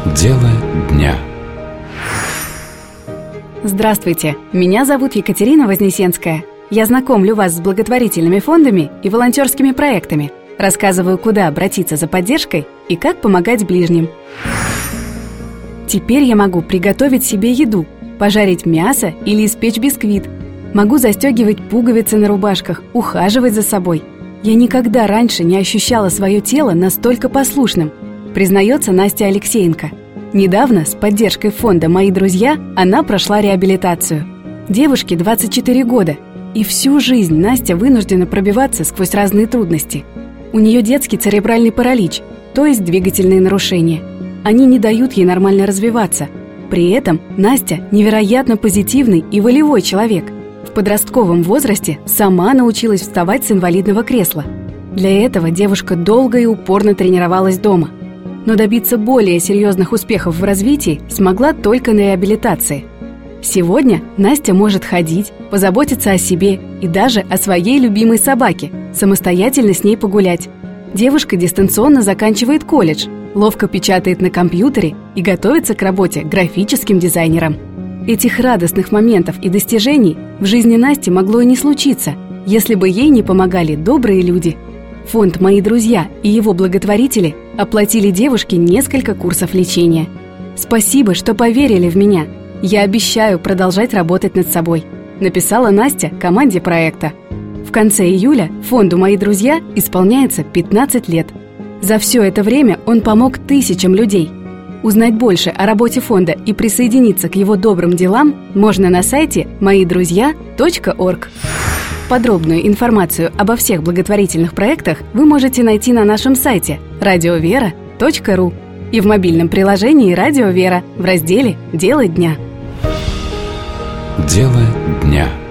Дело дня. Здравствуйте, меня зовут Екатерина Вознесенская. Я знакомлю вас с благотворительными фондами и волонтерскими проектами. Рассказываю, куда обратиться за поддержкой и как помогать ближним. Теперь я могу приготовить себе еду, пожарить мясо или испечь бисквит. Могу застегивать пуговицы на рубашках, ухаживать за собой. Я никогда раньше не ощущала свое тело настолько послушным, признается Настя Алексеенко. Недавно с поддержкой фонда «Мои друзья» она прошла реабилитацию. Девушке 24 года, и всю жизнь Настя вынуждена пробиваться сквозь разные трудности. У нее детский церебральный паралич, то есть двигательные нарушения. Они не дают ей нормально развиваться. При этом Настя невероятно позитивный и волевой человек. В подростковом возрасте сама научилась вставать с инвалидного кресла. Для этого девушка долго и упорно тренировалась дома. Но добиться более серьезных успехов в развитии смогла только на реабилитации. Сегодня Настя может ходить, позаботиться о себе и даже о своей любимой собаке, самостоятельно с ней погулять. Девушка дистанционно заканчивает колледж, ловко печатает на компьютере и готовится к работе графическим дизайнером. Этих радостных моментов и достижений в жизни Насти могло и не случиться, если бы ей не помогали добрые люди. Фонд «Мои друзья» и его благотворители оплатили девушке несколько курсов лечения. «Спасибо, что поверили в меня. Я обещаю продолжать работать над собой», написала Настя команде проекта. В конце июля фонду «Мои друзья» исполняется 15 лет. За все это время он помог тысячам людей. Узнать больше о работе фонда и присоединиться к его добрым делам можно на сайте moiдрузья.org. Подробную информацию обо всех благотворительных проектах вы можете найти на нашем сайте radiovera.ru и в мобильном приложении «Радио Вера» в разделе «Дело дня». Дело дня.